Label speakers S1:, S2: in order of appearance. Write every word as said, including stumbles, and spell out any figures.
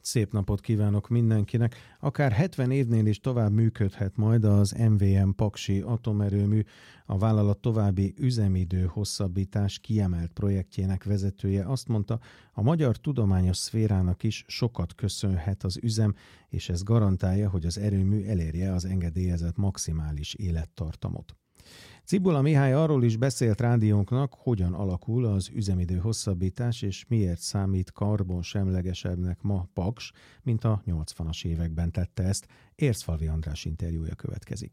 S1: Szép napot kívánok mindenkinek! Akár hetven évnél is tovább működhet majd az em vé em Paksi atomerőmű. A vállalat további üzemidő hosszabbítás kiemelt projektjének vezetője azt mondta, a magyar tudományos szférának is sokat köszönhet az üzem, és ez garantálja, hogy az erőmű elérje az engedélyezett maximális élettartamot. Cibula Mihály arról is beszélt rádiónknak, hogyan alakul az üzemidő hosszabbítás, és miért számít karbonsemlegesebbnek ma Paks, mint a nyolcvanas években tette ezt. Ércfalvi András interjúja következik.